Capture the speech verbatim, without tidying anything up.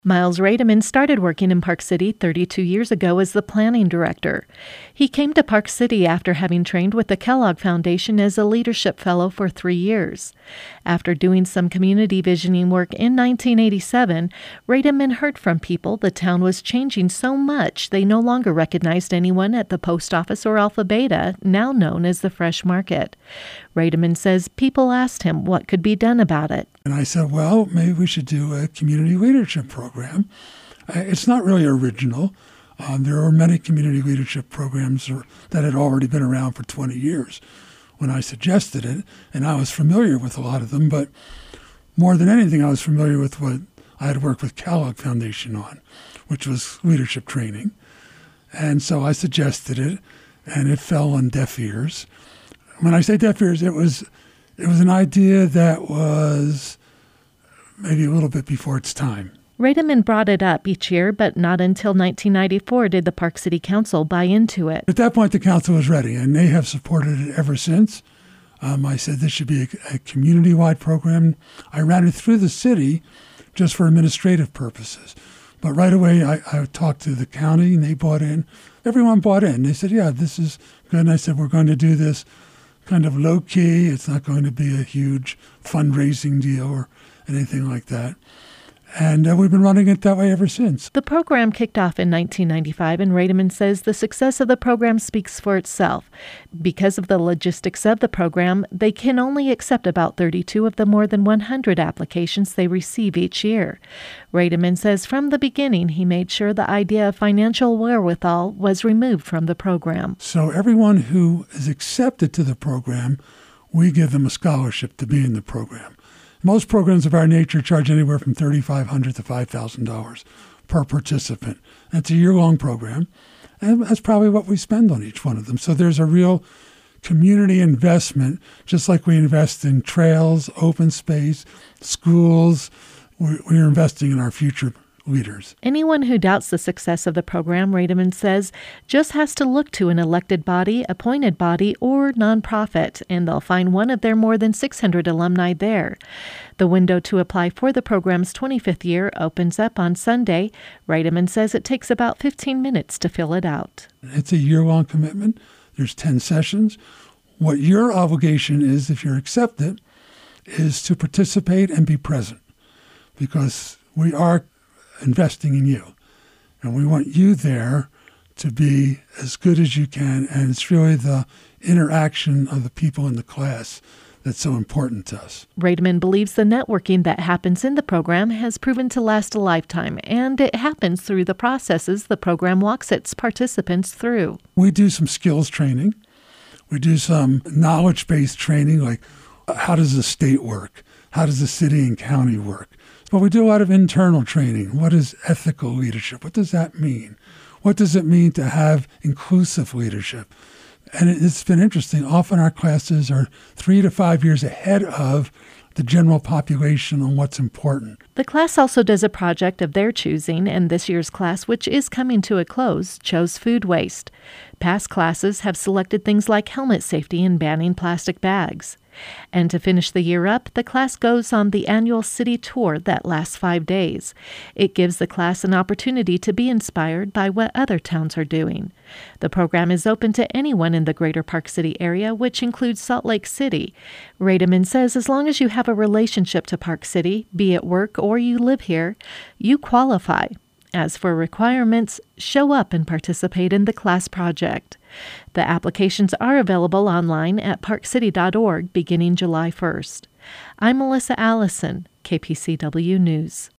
Miles Rademan started working in Park City thirty-two years ago as the planning director. He came to Park City after having trained with the Kellogg Foundation as a leadership fellow for three years. After doing some community visioning work in nineteen eighty-seven, Rademan heard from people the town was changing so much they no longer recognized anyone at the post office or Alpha Beta, now known as the Fresh Market. Rademan says people asked him what could be done about it. And I said, well, maybe we should do a community leadership program. Uh, it's not really original. Um, there are many community leadership programs that had already been around for twenty years when I suggested it, and I was familiar with a lot of them, but more than anything, I was familiar with what I had worked with Kellogg Foundation on, which was leadership training. And so I suggested it, and it fell on deaf ears. When I say deaf ears, it was it was an idea that was maybe a little bit before its time. Rademan brought it up each year, but not until nineteen ninety-four did the Park City Council buy into it. At that point, the council was ready, and they have supported it ever since. Um, I said this should be a, a community-wide program. I ran it through the city just for administrative purposes. But right away, I, I talked to the county, and they bought in. Everyone bought in. They said, yeah, this is good. And I said, we're going to do this kind of low-key. It's not going to be a huge fundraising deal or anything like that. And uh, we've been running it that way ever since. The program kicked off in nineteen ninety-five, and Rademan says the success of the program speaks for itself. Because of the logistics of the program, they can only accept about thirty-two of the more than one hundred applications they receive each year. Rademan says from the beginning he made sure the idea of financial wherewithal was removed from the program. So everyone who is accepted to the program, we give them a scholarship to be in the program. Most programs of our nature charge anywhere from three thousand five hundred dollars to five thousand dollars per participant. It's a year-long program, and that's probably what we spend on each one of them. So there's a real community investment, just like we invest in trails, open space, schools. We're, we're investing in our future leaders. Anyone who doubts the success of the program, Rademan says, just has to look to an elected body, appointed body, or nonprofit, and they'll find one of their more than six hundred alumni there. The window to apply for the program's twenty-fifth year opens up on Sunday. Rademan says it takes about fifteen minutes to fill it out. It's a year-long commitment. There's ten sessions. What your obligation is, if you're accepted, is to participate and be present, because we are investing in you. And we want you there to be as good as you can. And it's really the interaction of the people in the class that's so important to us. Rademan believes the networking that happens in the program has proven to last a lifetime, and it happens through the processes the program walks its participants through. We do some skills training. We do some knowledge-based training, like how does the state work? How does the city and county work? But we do a lot of internal training. What is ethical leadership? What does that mean? What does it mean to have inclusive leadership? And it's been interesting. Often our classes are three to five years ahead of the general population on what's important. The class also does a project of their choosing, and this year's class, which is coming to a close, chose food waste. Past classes have selected things like helmet safety and banning plastic bags. And to finish the year up, the class goes on the annual city tour that lasts five days. It gives the class an opportunity to be inspired by what other towns are doing. The program is open to anyone in the greater Park City area, which includes Salt Lake City. Rademan says as long as you have a relationship to Park City, be it work or you live here, you qualify. As for requirements, show up and participate in the class project. The applications are available online at park city dot org beginning July first. I'm Melissa Allison, K P C W News.